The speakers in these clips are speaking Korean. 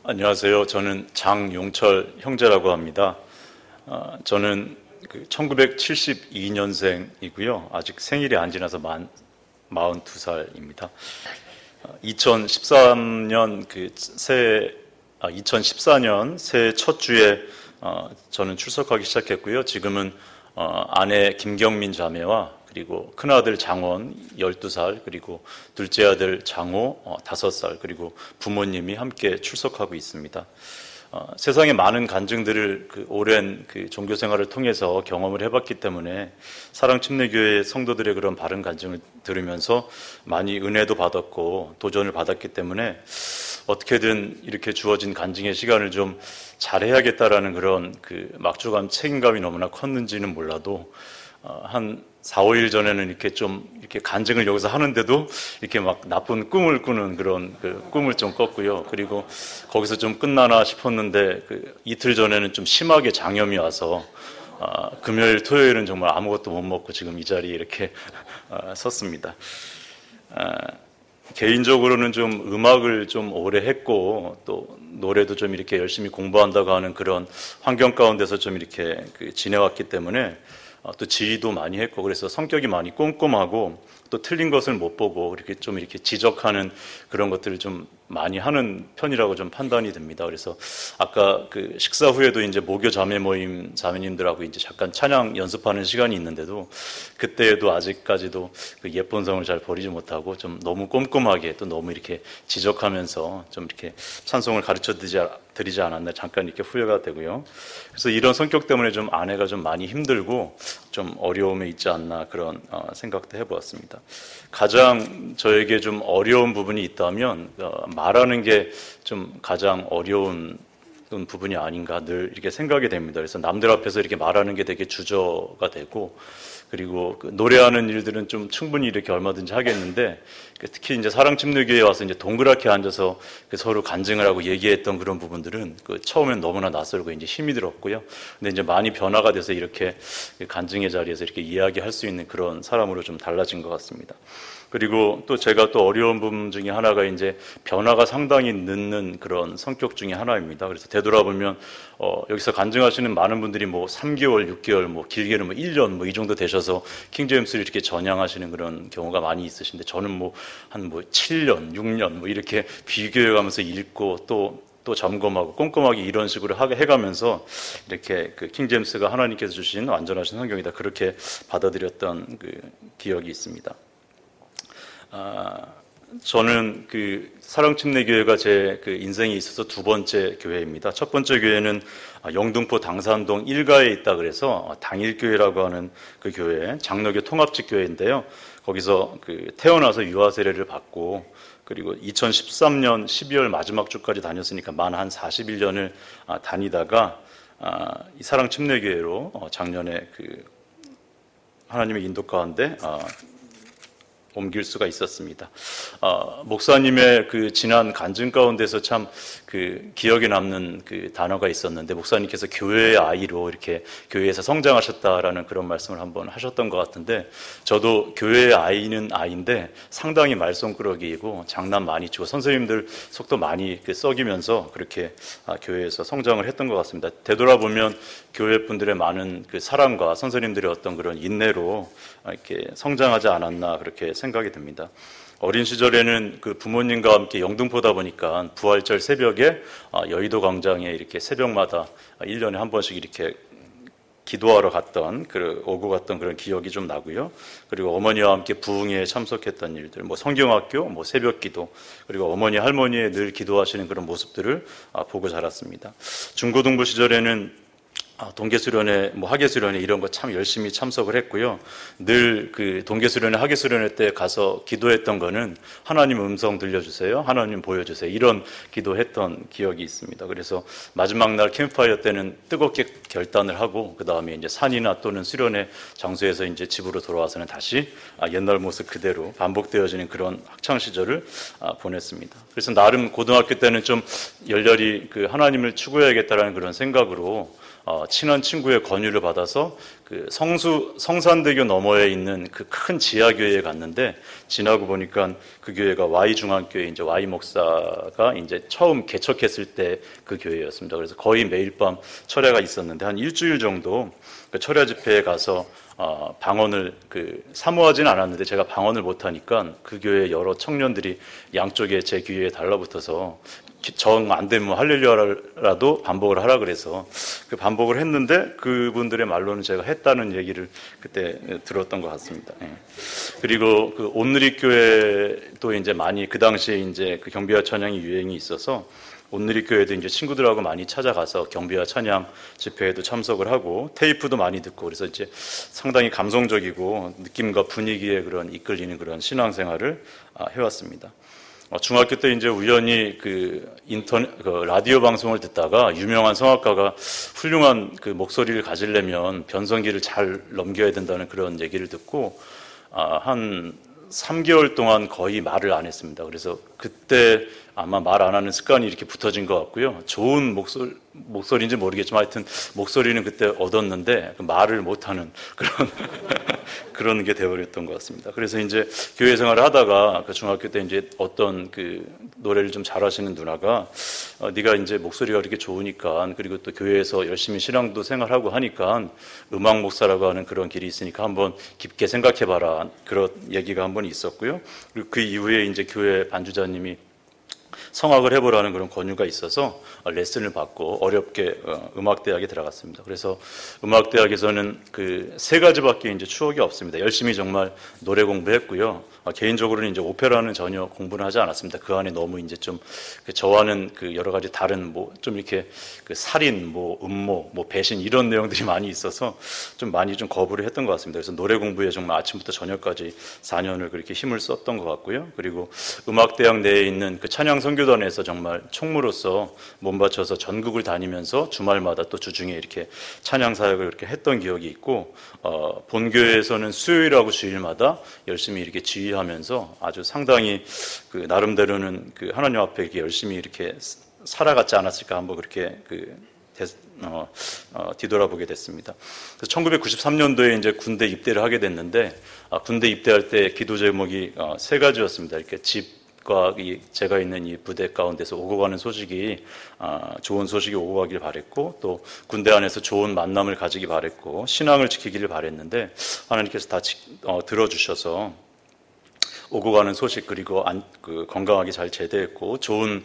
안녕하세요. 저는 장용철 형제라고 합니다. 저는 1972년생이고요. 아직 생일이 안 지나서 42살입니다. 2013년 2014년 새해 첫 주에 저는 출석하기 시작했고요. 지금은 아내 김경민 자매와 그리고 큰아들 장원 12살, 그리고 둘째 아들 장호 5살, 그리고 부모님이 함께 출석하고 있습니다. 세상의 많은 간증들을 오랜 종교 생활을 통해서 경험을 해봤기 때문에 사랑침례교회 성도들의 그런 바른 간증을 들으면서 많이 은혜도 받았고 도전을 받았기 때문에 어떻게든 이렇게 주어진 간증의 시간을 좀 잘해야겠다라는 그런 막중한 책임감이 너무나 컸는지는 몰라도 한 4, 5일 전에는 이렇게 간증을 여기서 하는데도 이렇게 막 나쁜 꿈을 꾸는 그런 꿈을 좀 꿨고요. 그리고 거기서 좀 끝나나 싶었는데 이틀 전에는 좀 심하게 장염이 와서 금요일, 토요일은 정말 아무것도 못 먹고 지금 이 자리에 이렇게 섰습니다. 개인적으로는 좀 음악을 좀 오래 했고 또 노래도 좀 이렇게 열심히 공부한다고 하는 그런 환경 가운데서 좀 이렇게 지내왔기 때문에 또 지휘도 많이 했고 그래서 성격이 많이 꼼꼼하고 또 틀린 것을 못 보고 이렇게 지적하는 그런 것들을 좀 많이 하는 편이라고 좀 판단이 됩니다. 그래서 아까 식사 후에도 이제 모교 자매 모임 자매님들하고 이제 잠깐 찬양 연습하는 시간이 있는데도 그때에도 아직까지도 예쁜 성을 잘 버리지 못하고 좀 너무 꼼꼼하게 또 너무 이렇게 지적하면서 좀 이렇게 찬송을 가르쳐 드리지 않았나 잠깐 이렇게 후회가 되고요. 그래서 이런 성격 때문에 좀 아내가 좀 많이 힘들고 좀 어려움에 있지 않나 그런 생각도 해보았습니다. 가장 저에게 좀 어려운 부분이 있다면 말하는 게 좀 가장 어려운 부분이 아닌가 늘 이렇게 생각이 됩니다. 그래서 남들 앞에서 이렇게 말하는 게 되게 주저가 되고 그리고 노래하는 일들은 좀 충분히 이렇게 얼마든지 하겠는데 특히 이제 사랑침례교회에 와서 이제 동그랗게 앉아서 서로 간증을 하고 얘기했던 그런 부분들은 처음엔 너무나 낯설고 이제 힘이 들었고요. 근데 이제 많이 변화가 돼서 이렇게 간증의 자리에서 이렇게 이야기할 수 있는 그런 사람으로 좀 달라진 것 같습니다. 그리고 또 제가 또 어려운 부분 중에 하나가 이제 변화가 상당히 늦는 그런 성격 중에 하나입니다. 그래서 되돌아보면 여기서 간증하시는 많은 분들이 뭐 3개월, 6개월, 뭐 길게는 뭐 1년 이 정도 되셔서 킹제임스를 이렇게 전향하시는 그런 경우가 많이 있으신데 저는 한 7년, 6년 이렇게 비교해가면서 읽고 또 점검하고 꼼꼼하게 이런 식으로 해가면서 이렇게 킹제임스가 하나님께서 주신 완전하신 성경이다 그렇게 받아들였던 기억이 있습니다. 저는 사랑침례교회가 제 인생에 있어서 두 번째 교회입니다. 첫 번째 교회는 영등포 당산동 1가에 있다 그래서 당일교회라고 하는 그 교회, 장로교 통합직 교회인데요. 거기서 태어나서 유아 세례를 받고 그리고 2013년 12월 마지막 주까지 다녔으니까 만 한 41년을 다니다가 이 사랑침례교회로 작년에 하나님의 인도 가운데 옮길 수가 있었습니다. 목사님의 지난 간증 가운데서 참 기억에 남는 단어가 있었는데 목사님께서 교회의 아이로 이렇게 교회에서 성장하셨다라는 그런 말씀을 한번 하셨던 것 같은데 저도 교회의 아이는 아이인데 상당히 말썽꾸러기이고 장난 많이 치고 선생님들 속도 많이 썩이면서 그렇게 교회에서 성장을 했던 것 같습니다. 되돌아보면 교회 분들의 많은 사랑과 선생님들의 어떤 그런 인내로 이렇게 성장하지 않았나 그렇게 생각이 듭니다. 어린 시절에는 부모님과 함께 영등포다 보니까 부활절 새벽에 여의도 광장에 이렇게 새벽마다 1년에 한 번씩 이렇게 기도하러 오고 갔던 그런 기억이 좀 나고요. 그리고 어머니와 함께 부흥회에 참석했던 일들, 성경학교, 새벽 기도, 그리고 어머니, 할머니의 늘 기도하시는 그런 모습들을 보고 자랐습니다. 중고등부 시절에는 동계수련회, 학예수련회 이런 거 참 열심히 참석을 했고요. 늘 동계수련회, 학예수련회 때 가서 기도했던 거는 하나님 음성 들려주세요. 하나님 보여주세요. 이런 기도했던 기억이 있습니다. 그래서 마지막 날 캠프파이어 때는 뜨겁게 결단을 하고 그 다음에 이제 산이나 또는 수련회 장소에서 이제 집으로 돌아와서는 다시 옛날 모습 그대로 반복되어지는 그런 학창 시절을 보냈습니다. 그래서 나름 고등학교 때는 좀 열렬히 하나님을 추구해야겠다라는 그런 생각으로 친한 친구의 권유를 받아서 그 성산대교 너머에 있는 그 큰 지하교회에 갔는데, 지나고 보니까 그 교회가 Y중앙교회 이제 Y 목사가 이제 처음 개척했을 때 그 교회였습니다. 그래서 거의 매일 밤 철야가 있었는데 한 일주일 정도 그 철야 집회에 가서 방언을 사모하진 않았는데, 제가 방언을 못하니까 그 교회 여러 청년들이 양쪽에 제 귀에 달라붙어서 정 안 되면 할렐루야라도 반복을 하라 그래서 그 반복을 했는데, 그분들의 말로는 제가 했다는 얘기를 그때 들었던 것 같습니다. 예. 그리고 그 온누리교회도 이제 많이 그 당시에 이제 그 경배와 찬양이 유행이 있어서 온누리교회도 이제 친구들하고 많이 찾아가서 경배와 찬양 집회에도 참석을 하고 테이프도 많이 듣고, 그래서 이제 상당히 감성적이고 느낌과 분위기에 그런 이끌리는 그런 신앙생활을 해왔습니다. 중학교 때 이제 우연히 그 라디오 방송을 듣다가 유명한 성악가가 훌륭한 그 목소리를 가지려면 변성기를 잘 넘겨야 된다는 그런 얘기를 듣고 한 3개월 동안 거의 말을 안 했습니다. 그래서 그때 아마 말 안 하는 습관이 이렇게 붙어진 것 같고요. 좋은 목소리인지 모르겠지만 하여튼 목소리는 그때 얻었는데 말을 못하는 그런 게 되어버렸던 것 같습니다. 그래서 이제 교회 생활을 하다가 그 중학교 때 이제 어떤 그 노래를 좀 잘하시는 누나가 네가 이제 목소리가 이렇게 좋으니까, 그리고 또 교회에서 열심히 신앙도 생활하고 하니까 음악 목사라고 하는 그런 길이 있으니까 한번 깊게 생각해봐라, 그런 얘기가 한 번 있었고요. 그리고 그 이후에 이제 교회 반주자님이 성악을 해보라는 그런 권유가 있어서 레슨을 받고 어렵게 음악대학에 들어갔습니다. 그래서 음악대학에서는 그 3가지밖에 이제 추억이 없습니다. 열심히 정말 노래 공부했고요. 개인적으로는 이제 오페라는 전혀 공부는 하지 않았습니다. 그 안에 너무 이제 좀 저와는 그 여러 가지 다른 좀 이렇게 그 살인, 음모, 배신 이런 내용들이 많이 있어서 좀 많이 좀 거부를 했던 것 같습니다. 그래서 노래 공부에 정말 아침부터 저녁까지 4년을 그렇게 힘을 썼던 것 같고요. 그리고 음악대학 내에 있는 그 찬양 선교단에서 정말 총무로서 몸바쳐서 전국을 다니면서 주말마다 또 주중에 이렇게 찬양 사역을 이렇게 했던 기억이 있고, 본교회에서는 수요일하고 주일마다 열심히 이렇게 지휘하면서 아주 상당히 그 나름대로는 그 하나님 앞에 이렇게 열심히 이렇게 살아갔지 않았을까 한번 그렇게 뒤돌아보게 됐습니다. 그래서 1993년도에 이제 군대 입대를 하게 됐는데, 군대 입대할 때 기도 제목이 3가지였습니다. 이렇게 집과 제가 있는 이 부대 가운데서 오고 가는 소식이 좋은 소식이 오고 가길 바랬고, 또 군대 안에서 좋은 만남을 가지기 바랬고, 신앙을 지키기를 바랬는데 하나님께서 다 들어주셔서 오고 가는 소식, 그리고 건강하게 잘 제대했고 좋은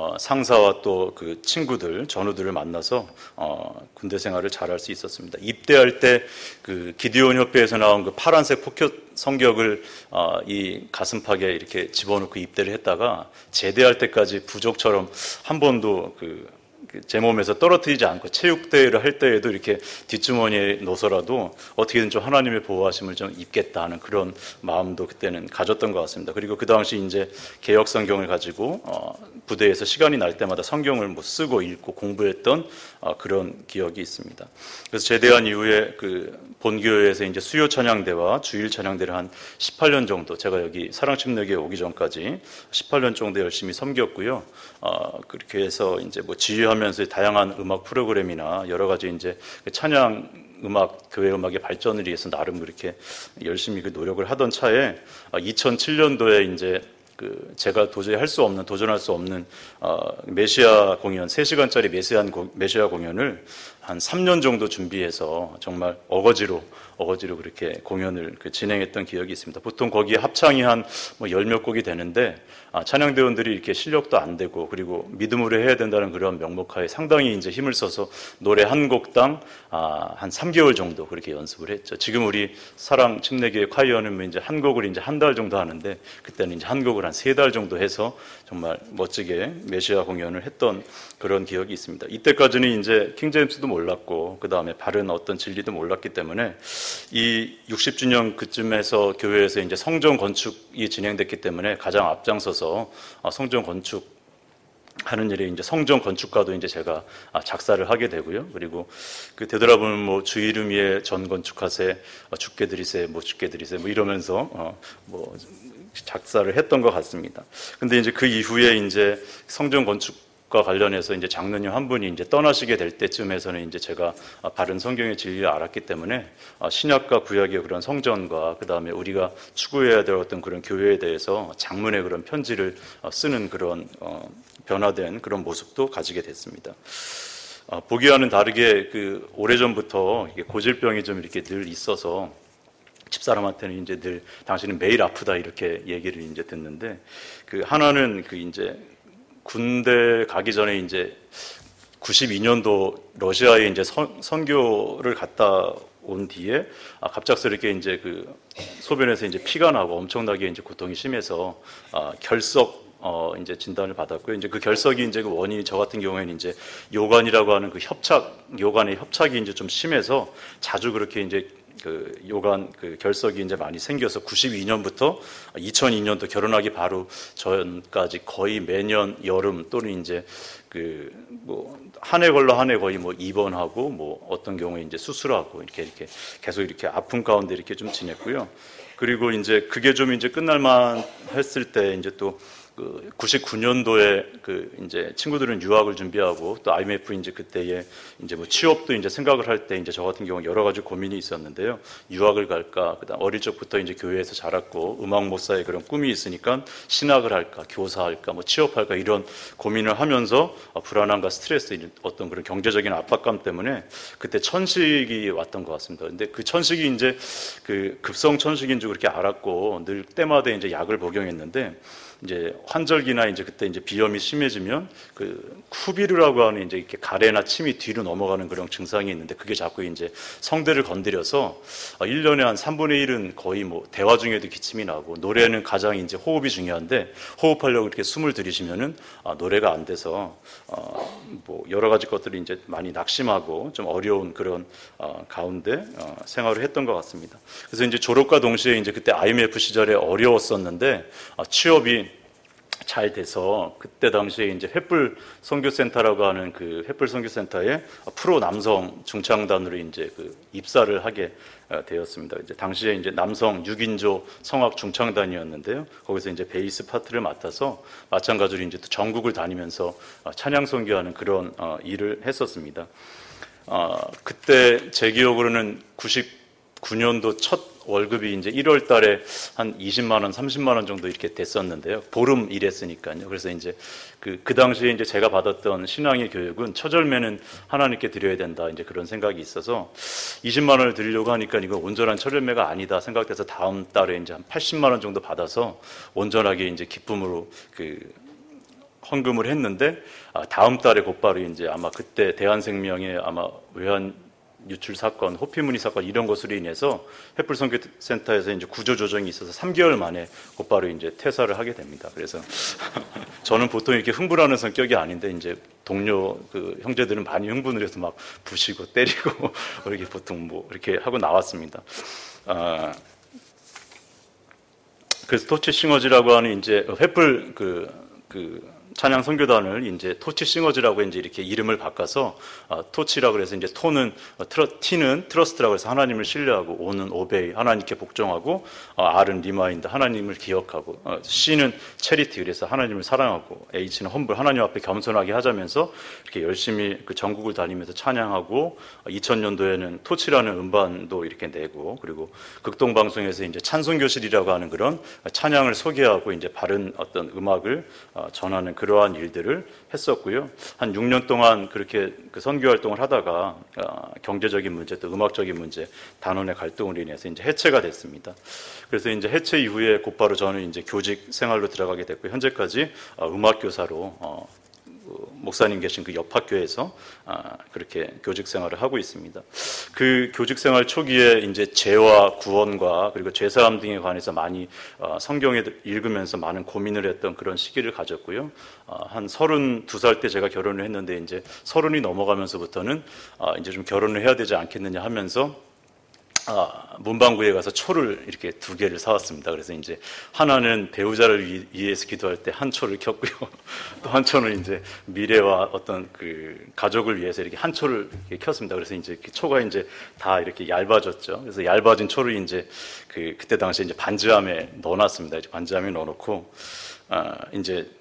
상사와 또 그 친구들, 전우들을 만나서 군대 생활을 잘할 수 있었습니다. 입대할 때 그 기드온 협회에서 나온 그 파란색 포켓 성경을 이 가슴팍에 이렇게 집어넣고 입대를 했다가 제대할 때까지 부족처럼 한 번도 제 몸에서 떨어뜨리지 않고 체육대회를 할 때에도 이렇게 뒷주머니에 넣어서라도 어떻게든 좀 하나님의 보호하심을 좀 입겠다 하는 그런 마음도 그때는 가졌던 것 같습니다. 그리고 그 당시 이제 개역 성경을 가지고 부대에서 시간이 날 때마다 성경을 쓰고 읽고 공부했던 그런 기억이 있습니다. 그래서 제대한 이후에 그 본교회에서 이제 수요 찬양대와 주일 찬양대를 한 18년 정도, 제가 여기 사랑침례교회 오기 전까지 18년 정도 열심히 섬겼고요. 그렇게 해서 이제 지휘하면서 다양한 음악 프로그램이나 여러 가지 이제 찬양 음악, 교회 음악의 발전을 위해서 나름 그렇게 열심히 그 노력을 하던 차에 2007년도에 이제 제가 도저히 도전할 수 없는 메시아 공연, 3시간짜리 메시아 공연을 한 3년 정도 준비해서 정말 어거지로 그렇게 공연을 진행했던 기억이 있습니다. 보통 거기에 합창이 한 10몇 곡이 되는데 찬양대원들이 이렇게 실력도 안 되고, 그리고 믿음으로 해야 된다는 그런 명목하에 상당히 이제 힘을 써서 노래 한 곡당 한 3개월 정도 그렇게 연습을 했죠. 지금 우리 사랑 침례교회 콰이어는 이제 한 곡을 이제 한 달 정도 하는데, 그때는 이제 한 곡을 한 3달 정도 해서 정말 멋지게 메시아 공연을 했던 그런 기억이 있습니다. 이때까지는 이제 킹제임스도 몰랐고, 그 다음에 바른 어떤 진리도 몰랐기 때문에 이 60주년 그쯤에서 교회에서 이제 성전 건축이 진행됐기 때문에 가장 앞장서서 성전 건축 하는 일에 이제 성전 건축가도 이제 제가 작사를 하게 되고요. 그리고 되돌아보면 주 이름 위에 전 건축하세, 죽게 드리세, 못 죽게 드리세, 이러면서 작사를 했던 것 같습니다. 근데 이제 그 이후에 이제 성전 건축 과 관련해서 이제 장로님 한 분이 이제 떠나시게 될 때쯤에서는 이제 제가 바른 성경의 진리를 알았기 때문에 신약과 구약의 그런 성전과 그 다음에 우리가 추구해야 될 어떤 그런 교회에 대해서 장문의 그런 편지를 쓰는 그런 변화된 그런 모습도 가지게 됐습니다. 보기와는 다르게 그 오래전부터 이게 고질병이 좀 이렇게 늘 있어서 집사람한테는 이제 늘 당신은 매일 아프다 이렇게 얘기를 이제 듣는데, 그 하나는 그 이제 군대 가기 전에 이제 92년도 러시아에 이제 선교를 갔다 온 뒤에 갑작스럽게 이제 그 소변에서 이제 피가 나고 엄청나게 이제 고통이 심해서 결석 이제 진단을 받았고요. 이제 그 결석이 이제 그 원인이 저 같은 경우에는 이제 요관이라고 하는 그 요관의 협착이 이제 좀 심해서 자주 그렇게 이제 그 요관 그 결석이 이제 많이 생겨서 92년부터 2002년도 결혼하기 바로 전까지 거의 매년 여름 또는 이제 그 뭐 한 해 걸러 한 해 거의 뭐 입원하고 뭐 어떤 경우에 이제 수술하고 이렇게 계속 이렇게 아픔 가운데 이렇게 좀 지냈고요. 그리고 이제 그게 좀 이제 끝날만 했을 때 이제 또 그 99년도에 그 이제 친구들은 유학을 준비하고 또 IMF 이제 그때에 이제 뭐 취업도 이제 생각을 할 때 이제 저 같은 경우 여러 가지 고민이 있었는데요. 유학을 갈까, 그다음 어릴 적부터 이제 교회에서 자랐고 음악 목사의 그런 꿈이 있으니까 신학을 할까, 교사할까, 뭐 취업할까 이런 고민을 하면서 불안함과 스트레스, 어떤 그런 경제적인 압박감 때문에 그때 천식이 왔던 것 같습니다. 근데 그 천식이 이제 그 급성 천식인 줄 그렇게 알았고 늘 때마다 이제 약을 복용했는데, 이제 환절기나 이제 그때 이제 비염이 심해지면 그 쿠비르라고 하는 이제 이렇게 가래나 침이 뒤로 넘어가는 그런 증상이 있는데, 그게 자꾸 이제 성대를 건드려서 1년에 한 3분의 1은 거의 뭐 대화 중에도 기침이 나고, 노래는 가장 이제 호흡이 중요한데 호흡하려고 이렇게 숨을 들이쉬면은 노래가 안 돼서 뭐 여러 가지 것들이 이제 많이 낙심하고 좀 어려운 그런 가운데 생활을 했던 것 같습니다. 그래서 이제 졸업과 동시에 이제 그때 IMF 시절에 어려웠었는데 취업이 잘 돼서 그때 당시에 이제 횃불 선교센터라고 하는 그 횃불 선교센터에 프로 남성 중창단으로 이제 그 입사를 하게 되었습니다. 이제 당시에 이제 남성 6인조 성악 중창단이었는데요. 거기서 이제 베이스 파트를 맡아서 마찬가지로 이제 또 전국을 다니면서 찬양 선교하는 그런 일을 했었습니다. 그때 제 기억으로는 99년도 첫 월급이 이제 1월 달에 한 20만 원, 30만 원 정도 이렇게 됐었는데요. 보름 일했으니까요. 그래서 이제 그 당시에 이제 제가 받았던 신앙의 교육은 처절매는 하나님께 드려야 된다, 이제 그런 생각이 있어서 20만 원을 드리려고 하니까 이거 온전한 처절매가 아니다 생각돼서 다음 달에 이제 한 80만 원 정도 받아서 온전하게 이제 기쁨으로 그 헌금을 했는데, 다음 달에 곧바로 이제 아마 그때 대한생명의 아마 외환 유출 사건, 호피무늬 사건 이런 것으로 인해서 횃불 선교센터에서 이제 구조 조정이 있어서 3개월 만에 곧바로 이제 퇴사를 하게 됩니다. 그래서 저는 보통 이렇게 흥분하는 성격이 아닌데 이제 동료 그 형제들은 많이 흥분을 해서 막 부시고 때리고 이렇게 보통 뭐 이렇게 하고 나왔습니다. 그래서 토치 싱어즈라고 하는 이제 횃불 그 찬양 선교단을 이제 토치 싱어즈라고 이제 이렇게 이름을 바꿔서 토치라고 그래서 이제 T는 트러스트라고 해서 하나님을 신뢰하고, O는 오베이 하나님께 복종하고, R은 리마인드 하나님을 기억하고, C는 체리티 그래서 하나님을 사랑하고, H는 험블 하나님 앞에 겸손하게 하자면서 이렇게 열심히 그 전국을 다니면서 찬양하고, 2000년도에는 토치라는 음반도 이렇게 내고, 그리고 극동 방송에서 이제 찬송교실이라고 하는 그런 찬양을 소개하고 이제 바른 어떤 음악을 전하는 그러한 일들을 했었고요. 한 6년 동안 그렇게 그 선교 활동을 하다가 경제적인 문제 또 음악적인 문제, 단원의 갈등으로 인해서 이제 해체가 됐습니다. 그래서 이제 해체 이후에 곧바로 저는 이제 교직 생활로 들어가게 됐고, 현재까지 음악 교사로 목사님 계신 그 옆 학교에서 그렇게 교직 생활을 하고 있습니다. 그 교직 생활 초기에 이제 죄와 구원과 그리고 죄사함 등에 관해서 많이 성경에 읽으면서 많은 고민을 했던 그런 시기를 가졌고요. 한 32살 때 제가 결혼을 했는데 이제 30이 넘어가면서부터는 이제 좀 결혼을 해야 되지 않겠느냐 하면서 문방구에 가서 초를 이렇게 2개를 사왔습니다. 그래서 이제 하나는 배우자를 위해서 기도할 때 한 초를 켰고요. 또 한 초는 이제 미래와 어떤 그 가족을 위해서 이렇게 한 초를 이렇게 켰습니다. 그래서 이제 초가 이제 다 이렇게 얇아졌죠. 그래서 얇아진 초를 이제 그때 당시에 이제 반지함에 넣어놨습니다. 이제 반지함에 넣어놓고 이제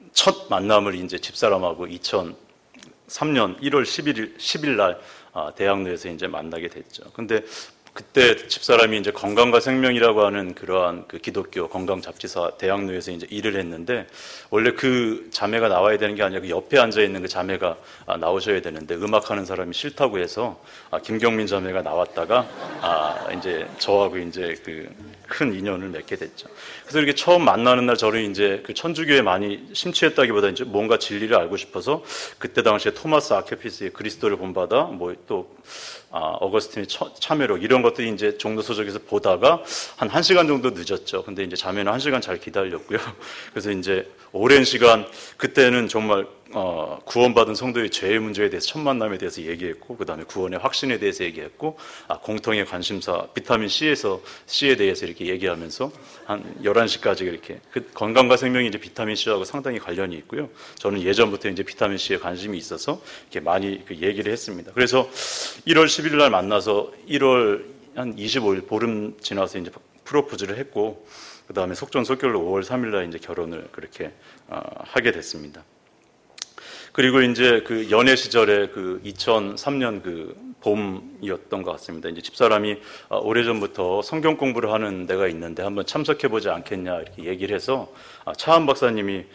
첫 만남을 이제 집사람하고 2003년 1월 10일 날 대학로에서 이제 만나게 됐죠. 근데 그때 집사람이 이제 건강과 생명이라고 하는 그러한 그 기독교 건강 잡지사 대학로에서 이제 일을 했는데, 원래 그 자매가 나와야 되는 게 아니라 그 옆에 앉아 있는 그 자매가 나오셔야 되는데 음악하는 사람이 싫다고 해서 김경민 자매가 나왔다가 이제 저하고 이제 그 큰 인연을 맺게 됐죠. 그래서 이렇게 처음 만나는 날 저는 이제 그 천주교에 많이 심취했다기보다 이제 뭔가 진리를 알고 싶어서 그때 당시에 토마스 아퀴피스의 그리스도를 본받아 뭐 또 어거스틴의 참회록 이런 것들이 이제 종도 서적에서 보다가 한 1시간 정도 늦었죠. 근데 이제 자매는 1시간 잘 기다렸고요. 그래서 이제 오랜 시간 그때는 정말 구원받은 성도의 죄의 문제에 대해서 첫 만남에 대해서 얘기했고, 그 다음에 구원의 확신에 대해서 얘기했고, 공통의 관심사 비타민 C에 대해서 이렇게 얘기하면서 한 11시까지 이렇게, 그 건강과 생명이 이제 비타민 C하고 상당히 관련이 있고요. 저는 예전부터 이제 비타민 C에 관심이 있어서 이렇게 많이 그 얘기를 했습니다. 그래서 1월 10일 날 만나서 1월 한 25일 보름 지나서 이제 프로포즈를 했고, 그 다음에 속전속결로 5월 3일 날 이제 결혼을 그렇게 하게 됐습니다. 그리고 이제 그 연애 시절에 그 2003년 그 봄이었던 것 같습니다. 이제 집사람이 오래전부터 성경 공부를 하는 데가 있는데 한번 참석해보지 않겠냐 이렇게 얘기를 해서 차한 박사님이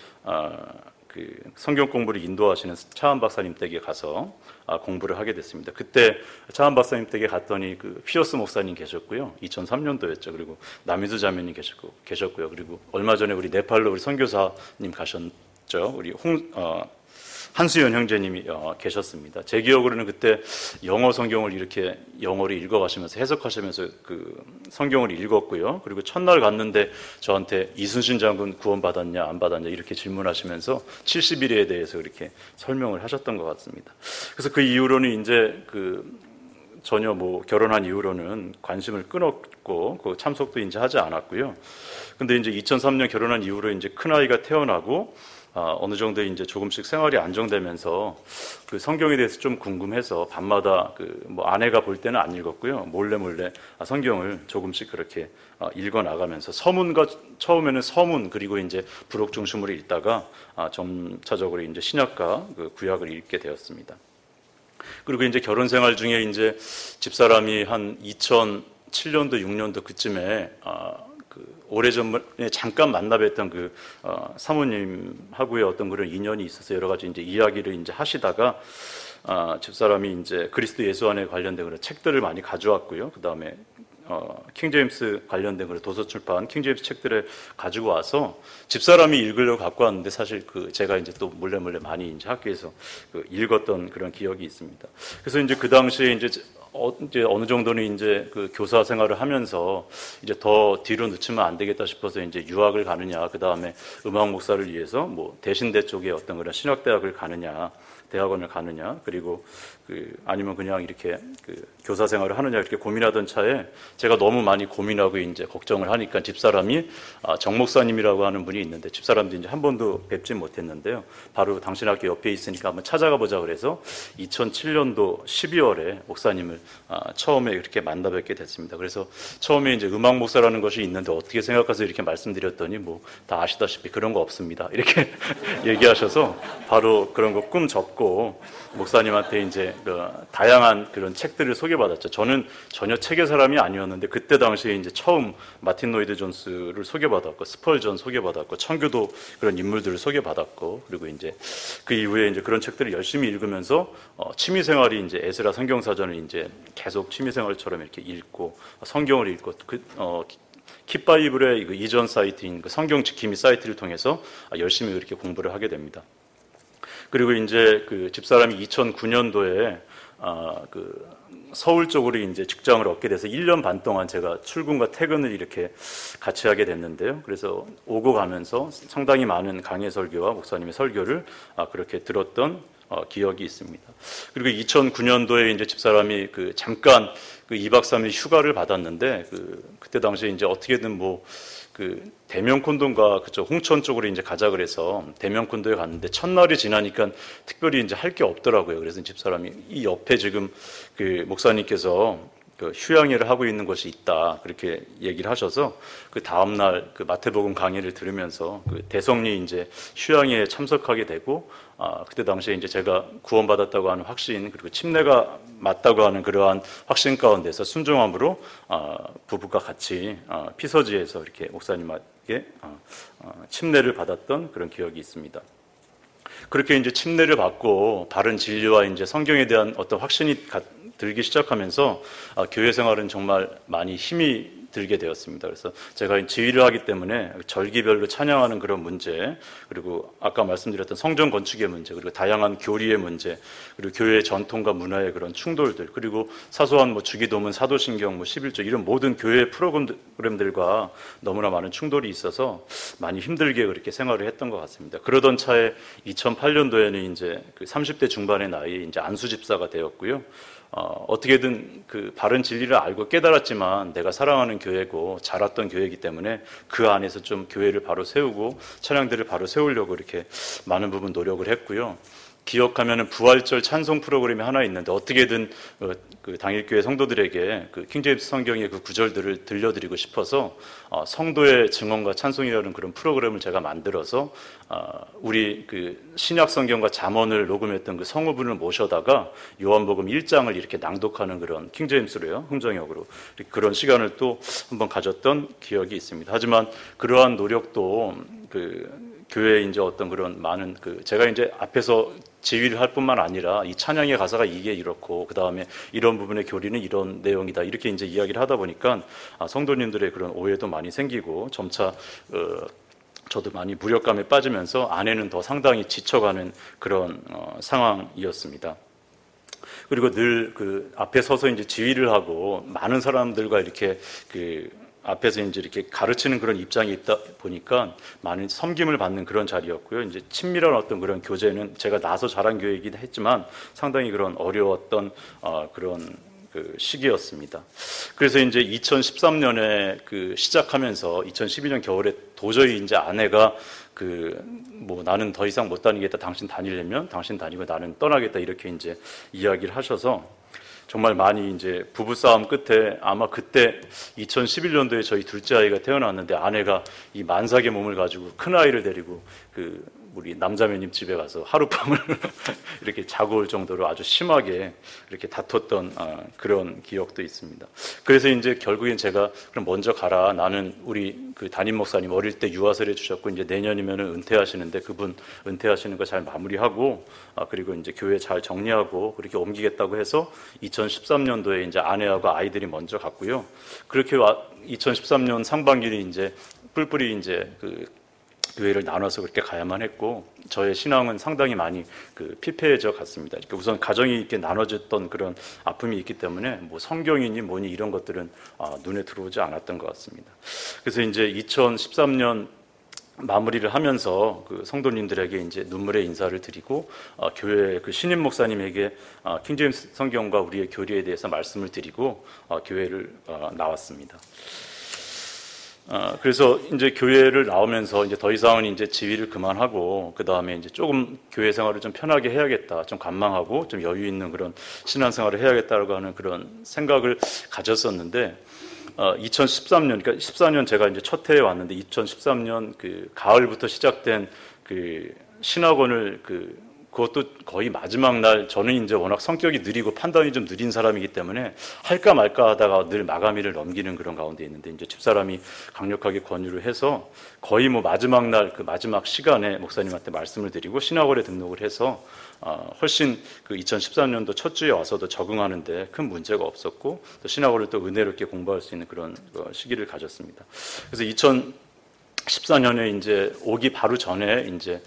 그 성경 공부를 인도하시는 차한 박사님 댁에 가서 공부를 하게 됐습니다. 그때 차한 박사님 댁에 갔더니 그 피어스 목사님 계셨고요. 2003년도였죠. 그리고 남희수 자매님 계셨고요. 그리고 얼마 전에 우리 네팔로 우리 선교사님 가셨죠. 우리 한수연 형제님이 계셨습니다. 제 기억으로는 그때 영어 성경을 이렇게 영어를 읽어가시면서 해석하시면서 그 성경을 읽었고요. 그리고 첫날 갔는데 저한테 이순신 장군 구원 받았냐 안 받았냐 이렇게 질문하시면서 70일에 대해서 이렇게 설명을 하셨던 것 같습니다. 그래서 그 이후로는 이제 그 전혀 뭐 결혼한 이후로는 관심을 끊었고 그 참석도 이제 하지 않았고요. 근데 이제 2003년 결혼한 이후로 이제 큰 아이가 태어나고 어느 정도 이제 조금씩 생활이 안정되면서 그 성경에 대해서 좀 궁금해서 밤마다 그 뭐 아내가 볼 때는 안 읽었고요. 몰래 성경을 조금씩 그렇게 읽어 나가면서 처음에는 서문 그리고 이제 부록 중심으로 읽다가 점차적으로 이제 신약과 그 구약을 읽게 되었습니다. 그리고 이제 결혼 생활 중에 이제 집사람이 한 2007년도 6년도 그쯤에 오래전에 잠깐 만나뵀던 그 사모님하고의 어떤 그런 인연이 있어서 여러 가지 이제 이야기를 이제 하시다가 집사람이 이제 그리스도 예수 안에 관련된 그런 책들을 많이 가져왔고요. 그 다음에 킹제임스 관련된 그런 도서출판 킹제임스 책들을 가지고 와서 집사람이 읽으려고 갖고 왔는데 사실 그 제가 이제 또 몰래 많이 이제 학교에서 그 읽었던 그런 기억이 있습니다. 그래서 이제 그 당시에 이제 어느 정도는 이제 그 교사 생활을 하면서 이제 더 뒤로 늦추면 안 되겠다 싶어서 이제 유학을 가느냐, 그 다음에 음악 목사를 위해서 뭐 대신대 쪽에 어떤 그런 신학대학을 가느냐, 대학원을 가느냐, 그리고 아니면 그냥 이렇게 교사 생활을 하느냐 이렇게 고민하던 차에 제가 너무 많이 고민하고 이제 걱정을 하니까 집사람이 정 목사님이라고 하는 분이 있는데 집사람도 이제 한 번도 뵙지 못했는데요. 바로 당신 학교 옆에 있으니까 한번 찾아가 보자 그래서 2007년도 12월에 목사님을 처음에 이렇게 만나 뵙게 됐습니다. 그래서 처음에 이제 음악 목사라는 것이 있는데 어떻게 생각하세요? 이렇게 말씀드렸더니 뭐 다 아시다시피 그런 거 없습니다. 이렇게 얘기하셔서 바로 그런 거 꿈 접고 목사님한테 이제 다양한 그런 책들을 소개받았죠. 저는 전혀 책의 사람이 아니었는데 그때 당시에 이제 처음 마틴 로이드 존스를 소개받았고 스펄전 소개받았고 청교도 그런 인물들을 소개받았고 그리고 이제 그 이후에 이제 그런 책들을 열심히 읽으면서 취미 생활이 이제 에스라 성경사전을 이제 계속 취미 생활처럼 이렇게 읽고 성경을 읽고 킵바이블의 이전 사이트인 그 성경 지킴이 사이트를 통해서 열심히 그렇게 공부를 하게 됩니다. 그리고 이제 그 집사람이 2009년도에 서울 쪽으로 이제 직장을 얻게 돼서 1년 반 동안 제가 출근과 퇴근을 이렇게 같이 하게 됐는데요. 그래서 오고 가면서 상당히 많은 강해 설교와 목사님의 설교를 그렇게 들었던 기억이 있습니다. 그리고 2009년도에 이제 집사람이 잠깐 2박 3일 휴가를 받았는데 그때 당시에 이제 어떻게든 대명콘도인가 그쪽 홍천 쪽으로 이제 가자 그래서 대명콘도에 갔는데 첫날이 지나니까 특별히 이제 할 게 없더라고요. 그래서 집사람이 이 옆에 지금 목사님께서 그 휴양회를 하고 있는 곳이 있다 그렇게 얘기를 하셔서 그 다음 날 그 마태복음 강의를 들으면서 그 대성리 이제 휴양회에 참석하게 되고 그때 당시에 이제 제가 구원받았다고 하는 확신 그리고 침례가 맞다고 하는 그러한 확신 가운데서 순종함으로 부부가 같이 피서지에서 이렇게 목사님에게 침례를 받았던 그런 기억이 있습니다. 그렇게 이제 침례를 받고 바른 진리와 이제 성경에 대한 어떤 확신이 들기 시작하면서 교회 생활은 정말 많이 힘이 들게 되었습니다. 그래서 제가 지휘를 하기 때문에 절기별로 찬양하는 그런 문제, 그리고 아까 말씀드렸던 성전 건축의 문제, 그리고 다양한 교리의 문제, 그리고 교회의 전통과 문화의 그런 충돌들, 그리고 사소한 뭐 주기도문, 사도신경, 뭐 11조 이런 모든 교회 프로그램들과 너무나 많은 충돌이 있어서 많이 힘들게 그렇게 생활을 했던 것 같습니다. 그러던 차에 2008년도에는 이제 그 30대 중반의 나이에 이제 안수 집사가 되었고요. 어떻게든 그 바른 진리를 알고 깨달았지만 내가 사랑하는 교회고 자랐던 교회이기 때문에 그 안에서 좀 교회를 바로 세우고 찬양들을 바로 세우려고 이렇게 많은 부분 노력을 했고요. 기억하면은 부활절 찬송 프로그램이 하나 있는데 어떻게든 그 당일교회 성도들에게 그 킹제임스 성경의 그 구절들을 들려드리고 싶어서 성도의 증언과 찬송이라는 그런 프로그램을 제가 만들어서 우리 그 신약 성경과 잠언을 녹음했던 그 성우분을 모셔다가 요한복음 1장을 이렇게 낭독하는 그런 킹제임스로요, 흥정역으로 그런 시간을 또 한번 가졌던 기억이 있습니다. 하지만 그러한 노력도 그 교회에 이제 어떤 그런 많은 제가 이제 앞에서 지휘를 할 뿐만 아니라 이 찬양의 가사가 이게 이렇고 그 다음에 이런 부분의 교리는 이런 내용이다 이렇게 이제 이야기를 하다 보니까 성도님들의 그런 오해도 많이 생기고 점차 저도 많이 무력감에 빠지면서 아내는 더 상당히 지쳐가는 그런 상황이었습니다. 그리고 늘 그 앞에 서서 이제 지휘를 하고 많은 사람들과 이렇게 앞에서 이제 이렇게 가르치는 그런 입장이 있다 보니까 많은 섬김을 받는 그런 자리였고요. 이제 친밀한 어떤 그런 교제는 제가 나서 자란 교회이긴 했지만 상당히 그런 어려웠던 그런 그 시기였습니다. 그래서 이제 2013년에 시작하면서 2012년 겨울에 도저히 이제 아내가 뭐 나는 더 이상 못 다니겠다. 당신 다니려면 당신 다니고 나는 떠나겠다. 이렇게 이제 이야기를 하셔서 정말 많이 이제 부부싸움 끝에 아마 그때 2011년도에 저희 둘째 아이가 태어났는데 아내가 이 만삭의 몸을 가지고 큰 아이를 데리고 우리 남자매님 집에 가서 하룻밤을 이렇게 자고 올 정도로 아주 심하게 이렇게 다퉜던 그런 기억도 있습니다. 그래서 이제 결국엔 제가 그럼 먼저 가라. 나는 우리 담임 목사님 어릴 때 유아설해 주셨고 이제 내년이면은 은퇴하시는데 그분 은퇴하시는 거 잘 마무리하고 그리고 이제 교회 잘 정리하고 그렇게 옮기겠다고 해서 2013년도에 이제 아내하고 아이들이 먼저 갔고요. 그렇게 2013년 상반기に이제 뿔뿔이 이제 교회를 나눠서 그렇게 가야만 했고 저의 신앙은 상당히 많이 피폐해져 갔습니다. 우선 가정이 이렇게 나눠졌던 그런 아픔이 있기 때문에 뭐 성경이니 뭐니 이런 것들은 눈에 들어오지 않았던 것 같습니다. 그래서 이제 2013년 마무리를 하면서 성도님들에게 이제 눈물의 인사를 드리고 교회 신임 목사님에게 킹제임스 성경과 우리의 교리에 대해서 말씀을 드리고 교회를 나왔습니다. 그래서 이제 교회를 나오면서 이제 더 이상은 이제 지휘를 그만하고 그 다음에 이제 조금 교회 생활을 좀 편하게 해야겠다, 좀 관망하고 좀 여유 있는 그런 신앙생활을 해야겠다라고 하는 그런 생각을 가졌었는데 2013년, 그러니까 14년 제가 이제 첫 해에 왔는데 2013년 가을부터 시작된 신학원을 그것도 거의 마지막 날 저는 이제 워낙 성격이 느리고 판단이 좀 느린 사람이기 때문에 할까 말까 하다가 늘 마감일을 넘기는 그런 가운데 있는데 이제 집사람이 강력하게 권유를 해서 거의 뭐 마지막 날 마지막 시간에 목사님한테 말씀을 드리고 신학원에 등록을 해서 훨씬 2013년도 첫 주에 와서도 적응하는데 큰 문제가 없었고 또 신학원을 또 은혜롭게 공부할 수 있는 그런 시기를 가졌습니다. 그래서 2014년에 이제 오기 바로 전에 이제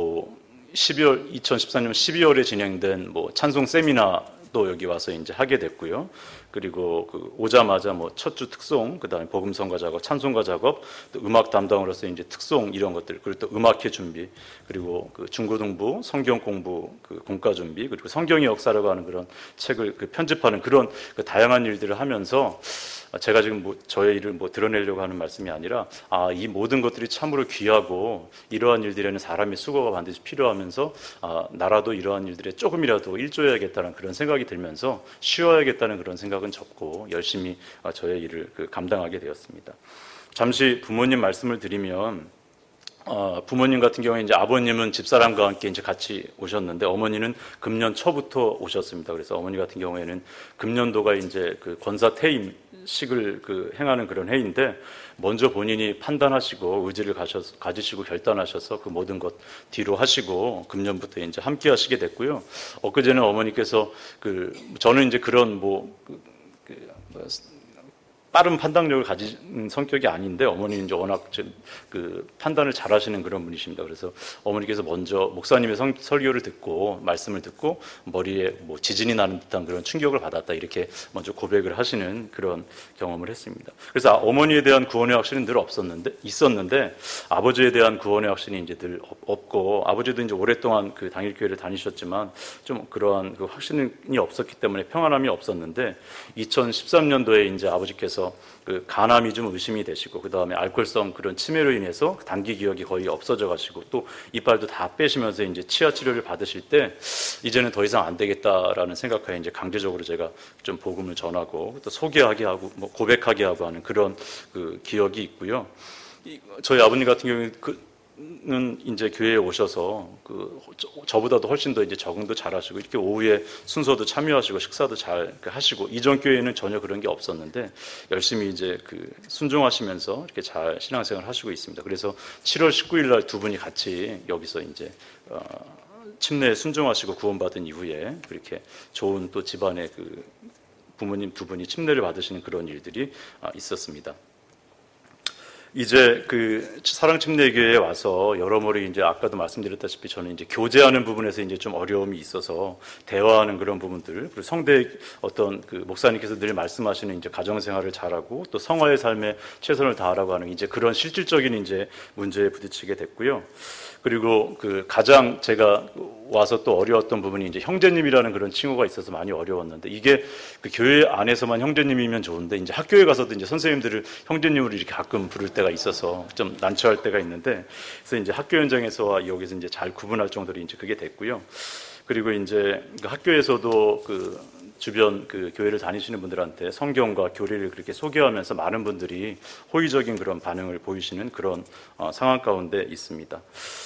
2014년 12월에 진행된 찬송 세미나도 여기 와서 이제 하게 됐고요. 그리고 오자마자 첫 주 특송, 그다음에 복음성가 작업, 찬송가 작업, 또 음악 담당으로서 이제 특송 이런 것들, 그리고 또 음악회 준비, 그리고 중고등부 성경 공부 공과 준비, 그리고 성경의 역사라고 하는 그런 책을 편집하는 그런 다양한 일들을 하면서 제가 지금 저의 일을 드러내려고 하는 말씀이 아니라 이 모든 것들이 참으로 귀하고 이러한 일들에는 사람의 수고가 반드시 필요하면서 나라도 이러한 일들에 조금이라도 일조해야겠다는 그런 생각이 들면서 쉬어야겠다는 그런 생각을 생각은 접고 열심히 저의 일을 감당하게 되었습니다. 잠시 부모님 말씀을 드리면 부모님 같은 경우에 이제 아버님은 집사람과 함께 이제 같이 오셨는데 어머니는 금년 초부터 오셨습니다. 그래서 어머니 같은 경우에는 금년도가 이제 권사 퇴임식을 행하는 그런 해인데 먼저 본인이 판단하시고 의지를 가지시고 결단하셔서 그 모든 것 뒤로 하시고 금년부터 이제 함께 하시게 됐고요. 엊그제는 어머니께서 저는 이제 그런 빠른 판단력을 가진 성격이 아닌데 어머니는 이제 워낙 판단을 잘하시는 그런 분이십니다. 그래서 어머니께서 먼저 목사님의 설교를 듣고 말씀을 듣고 머리에 지진이 나는 듯한 그런 충격을 받았다 이렇게 먼저 고백을 하시는 그런 경험을 했습니다. 그래서 어머니에 대한 구원의 확신은 늘 있었는데 아버지에 대한 구원의 확신이 이제 늘 없고 아버지도 이제 오랫동안 당일교회를 다니셨지만 좀 그러한 확신이 없었기 때문에 평안함이 없었는데 2013년도에 이제 아버지께서 간암이 좀 의심이 되시고 그 다음에 알코올성 그런 치매로 인해서 단기 기억이 거의 없어져 가시고 또 이빨도 다 빼시면서 이제 치아 치료를 받으실 때 이제는 더 이상 안 되겠다라는 생각하에 이제 강제적으로 제가 좀 복음을 전하고 또 소개하게 하고 고백하게 하고 하는 그런 기억이 있고요. 저희 아버님 같은 경우는 이제 교회에 오셔서 저보다도 훨씬 더 이제 적응도 잘하시고 이렇게 오후에 순서도 참여하시고 식사도 잘 하시고 이전 교회에는 전혀 그런 게 없었는데 열심히 이제 순종하시면서 이렇게 잘 신앙생활 하시고 있습니다. 그래서 7월 19일 날 두 분이 같이 여기서 이제 침례에 순종하시고 구원받은 이후에 그렇게 좋은 또 집안의 부모님 두 분이 침례를 받으시는 그런 일들이 있었습니다. 이제 사랑침례교회에 와서 여러모로 이제 아까도 말씀드렸다시피 저는 이제 교제하는 부분에서 이제 좀 어려움이 있어서 대화하는 그런 부분들 그리고 성대 어떤 목사님께서 늘 말씀하시는 이제 가정생활을 잘하고 또 성화의 삶에 최선을 다하라고 하는 이제 그런 실질적인 이제 문제에 부딪히게 됐고요. 그리고 가장 제가 와서 또 어려웠던 부분이 이제 형제님이라는 그런 칭호가 있어서 많이 어려웠는데 이게 교회 안에서만 형제님이면 좋은데 이제 학교에 가서도 이제 선생님들을 형제님으로 이렇게 가끔 부를 때가 있어서 좀 난처할 때가 있는데 그래서 이제 학교 현장에서와 여기서 이제 잘 구분할 정도로 이제 그게 됐고요. 그리고 이제 학교에서도 주변 교회를 다니시는 분들한테 성경과 교리를 그렇게 소개하면서 많은 분들이 호의적인 그런 반응을 보이시는 그런 상황 가운데 있습니다.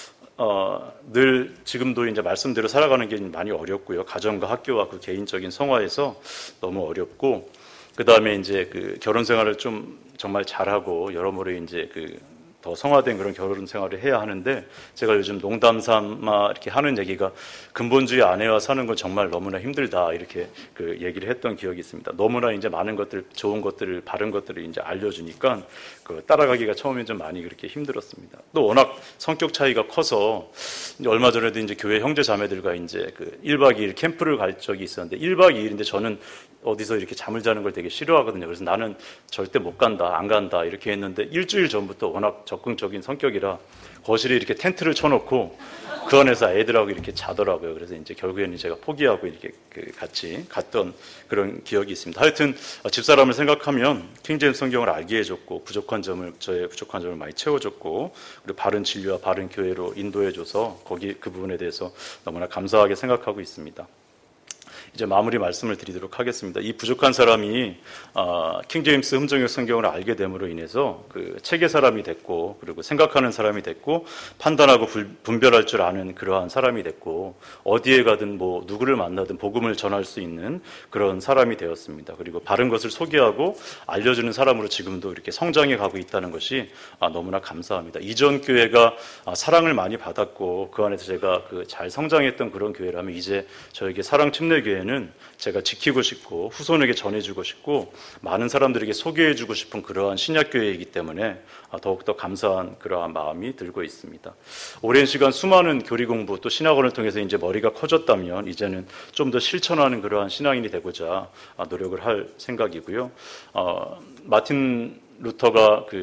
늘 지금도 이제 말씀대로 살아가는 게 많이 어렵고요. 가정과 학교와 개인적인 성화에서 너무 어렵고 그 다음에 이제 결혼 생활을 좀 정말 잘하고 여러모로 이제 더 성화된 그런 결혼 생활을 해야 하는데 제가 요즘 농담 삼아 이렇게 하는 얘기가 근본주의 아내와 사는 건 정말 너무나 힘들다 이렇게 얘기를 했던 기억이 있습니다. 너무나 이제 많은 것들, 좋은 것들을, 바른 것들을 이제 알려주니까 따라가기가 처음엔 좀 많이 그렇게 힘들었습니다. 또 워낙 성격 차이가 커서 얼마 전에도 이제 교회 형제 자매들과 이제 1박 2일 캠프를 갈 적이 있었는데 1박 2일인데 저는 어디서 이렇게 잠을 자는 걸 되게 싫어하거든요. 그래서 나는 절대 못 간다, 안 간다 이렇게 했는데 일주일 전부터 워낙 적극적인 성격이라 거실에 이렇게 텐트를 쳐놓고 그 안에서 애들하고 이렇게 자더라고요. 그래서 이제 결국에는 제가 포기하고 이렇게 같이 갔던 그런 기억이 있습니다. 하여튼 집사람을 생각하면 킹제임스 성경을 알게 해줬고 저의 부족한 점을 많이 채워줬고 그리고 바른 진리와 바른 교회로 인도해줘서 그 부분에 대해서 너무나 감사하게 생각하고 있습니다. 이제 마무리 말씀을 드리도록 하겠습니다. 이 부족한 사람이 킹제임스 흠정역 성경을 알게 됨으로 인해서 책의 사람이 됐고 그리고 생각하는 사람이 됐고 판단하고 분별할 줄 아는 그러한 사람이 됐고 어디에 가든 누구를 만나든 복음을 전할 수 있는 그런 사람이 되었습니다. 그리고 바른 것을 소개하고 알려주는 사람으로 지금도 이렇게 성장해 가고 있다는 것이 너무나 감사합니다. 이전 교회가 사랑을 많이 받았고 그 안에서 제가 잘 성장했던 그런 교회라면 이제 저에게 사랑침례교회는 제가 지키고 싶고 후손에게 전해주고 싶고 많은 사람들에게 소개해주고 싶은 그러한 신약교회이기 때문에 더욱더 감사한 그러한 마음이 들고 있습니다. 오랜 시간 수많은 교리 공부 또 신학원을 통해서 이제 머리가 커졌다면 이제는 좀 더 실천하는 그러한 신앙인이 되고자 노력을 할 생각이고요. 마틴 루터가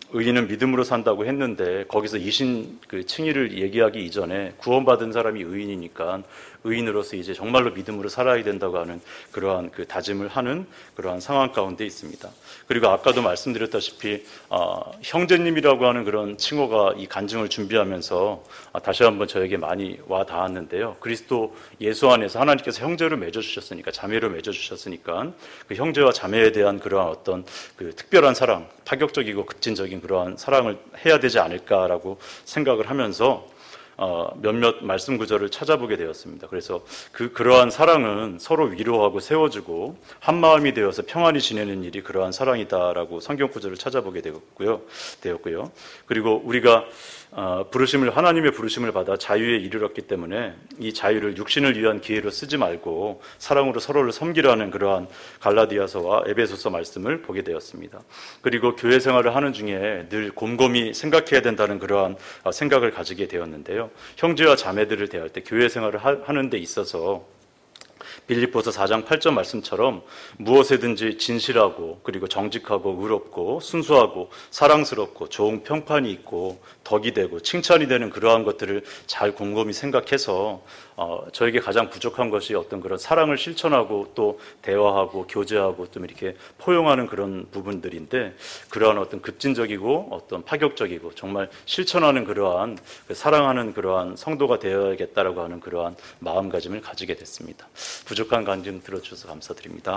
의인은 믿음으로 산다고 했는데 거기서 이신 그 칭의를 얘기하기 이전에 구원받은 사람이 의인이니까 의인으로서 이제 정말로 믿음으로 살아야 된다고 하는 그러한 그 다짐을 하는 그러한 상황 가운데 있습니다. 그리고 아까도 말씀드렸다시피 형제님이라고 하는 그런 칭호가 이 간증을 준비하면서 다시 한번 저에게 많이 와 닿았는데요. 그리스도 예수 안에서 하나님께서 형제로 맺어주셨으니까, 자매로 맺어주셨으니까 그 형제와 자매에 대한 그러한 어떤 그 특별한 사랑, 파격적이고 급진적인 그러한 사랑을 해야 되지 않을까라고 생각을 하면서 몇몇 말씀 구절을 찾아보게 되었습니다. 그래서 그러한 사랑은 서로 위로하고 세워주고 한 마음이 되어서 평안히 지내는 일이 그러한 사랑이다라고 성경 구절을 찾아보게 되었고요. 그리고 우리가 하나님의 부르심을 받아 자유에 이르렀기 때문에 이 자유를 육신을 위한 기회로 쓰지 말고 사랑으로 서로를 섬기라는 그러한 갈라디아서와 에베소서 말씀을 보게 되었습니다. 그리고 교회 생활을 하는 중에 늘 곰곰이 생각해야 된다는 그러한 생각을 가지게 되었는데요. 형제와 자매들을 대할 때 교회 생활을 하는 데 있어서 빌립보서 4장 8절 말씀처럼 무엇에든지 진실하고 그리고 정직하고 의롭고 순수하고 사랑스럽고 좋은 평판이 있고 덕이 되고 칭찬이 되는 그러한 것들을 잘 곰곰이 생각해서 저에게 가장 부족한 것이 어떤 그런 사랑을 실천하고 또 대화하고 교제하고 좀 이렇게 포용하는 그런 부분들인데, 그러한 어떤 급진적이고 어떤 파격적이고 정말 실천하는 그러한 사랑하는 그러한 성도가 되어야겠다라고 하는 그러한 마음가짐을 가지게 됐습니다. 부족한 간증 들어주셔서 감사드립니다.